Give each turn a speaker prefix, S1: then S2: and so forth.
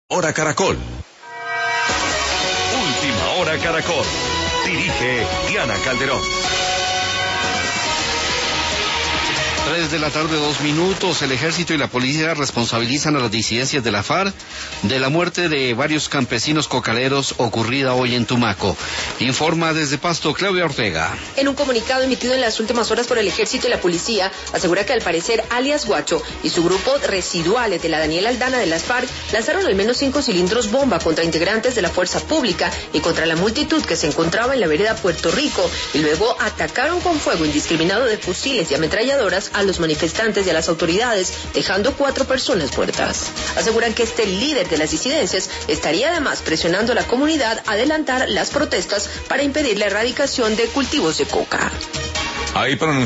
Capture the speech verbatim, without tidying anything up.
S1: Hora Caracol. Última Hora Caracol. Dirige Diana Calderón.
S2: Tres de la tarde, dos minutos. El ejército y la policía responsabilizan a las disidencias de la FARC de la muerte de varios campesinos cocaleros ocurrida hoy en Tumaco. Informa desde Pasto Claudia Ortega.
S3: En un comunicado emitido en las últimas horas por el ejército y la policía, asegura que al parecer alias Guacho y su grupo residuales de la Daniela Aldana de las FARC lanzaron al menos cinco cilindros bomba contra integrantes de la fuerza pública y contra la multitud que se encontraba en la vereda Puerto Rico, y luego atacaron con fuego indiscriminado de fusiles y ametralladoras a los manifestantes y a las autoridades, dejando cuatro personas muertas. Aseguran que este líder de las disidencias estaría además presionando a la comunidad a adelantar las protestas para impedir la erradicación de cultivos de coca.
S1: Hay pronunciamiento